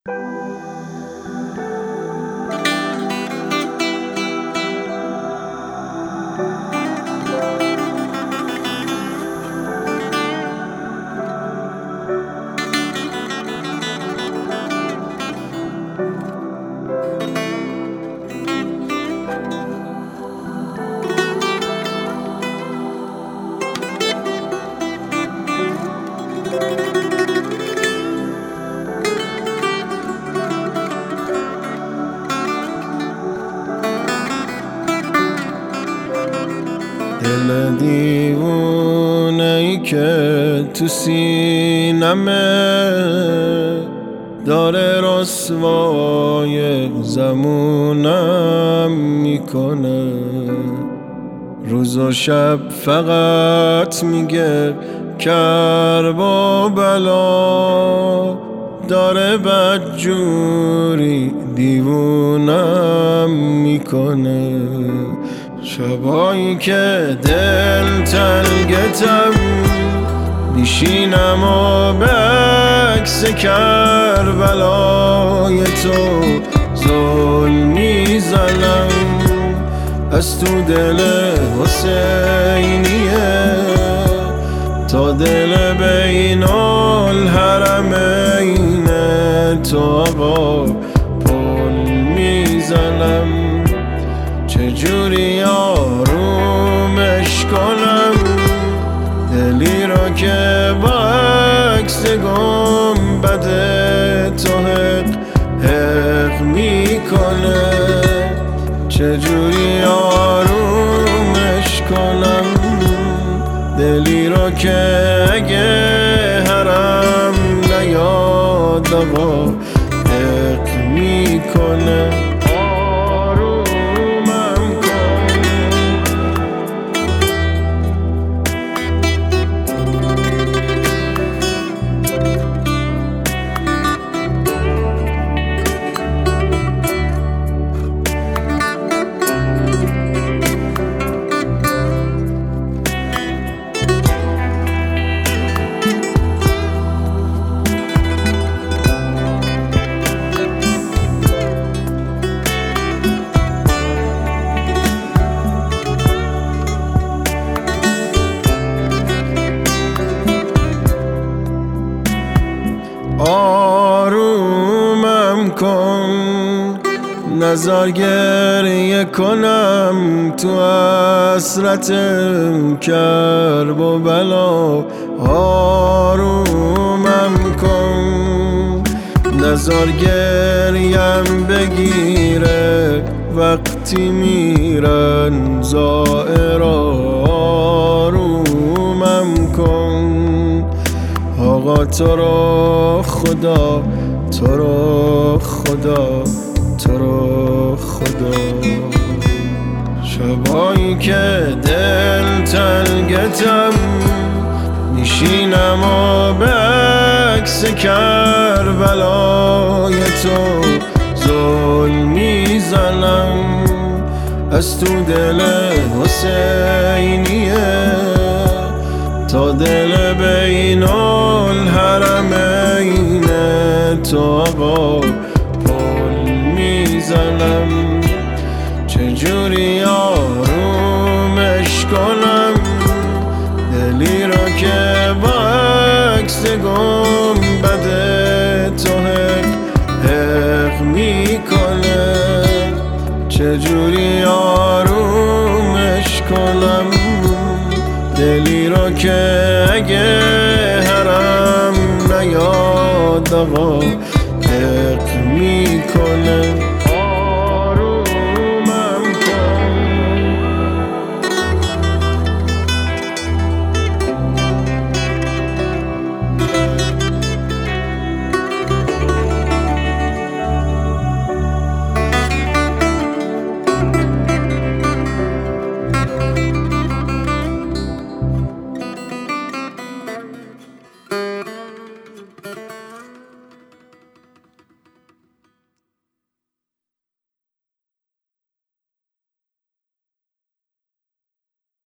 دل دیوونه‌ای که تو سینمه داره رسوای زمونم میکنه، روز و شب فقط میگه کرب و بلا، داره بدجوری دیوونم میکنه. شبایی که دل تنگتم میشینم و به عکس کربلای تو زل میزنم، از تو دل حسینیه تا دل بین الحرمین تو آقا پل میزنم. چجوری آرومش کنم دلی را که با عکس گنبد تو حق میکنه؟ چجوری آرومش کنم دلی را که اگه حرم نیاد آقا حق میکنه؟ آرومم کن نزار گریه کنم تو حسرت کرب و بلا. آرومم کن نزار گریم بگیره وقتی میرن زائرا. آرومم کن آقا تو رو خدا، تو رو خدا، تو رو خدا. شبایی که دل تنگتم میشینم و به عکس کربلای تو زل میزنم، از تو دل حسینیه تا دل بین الحرمین تو آقا پل میزنم. چجوری آرومش کنم دلی را که با عکس گنبد تو حق میکنه؟ چجوری آرومش کنم دلی را که اگه حرم نیاد آقا حق میکنه؟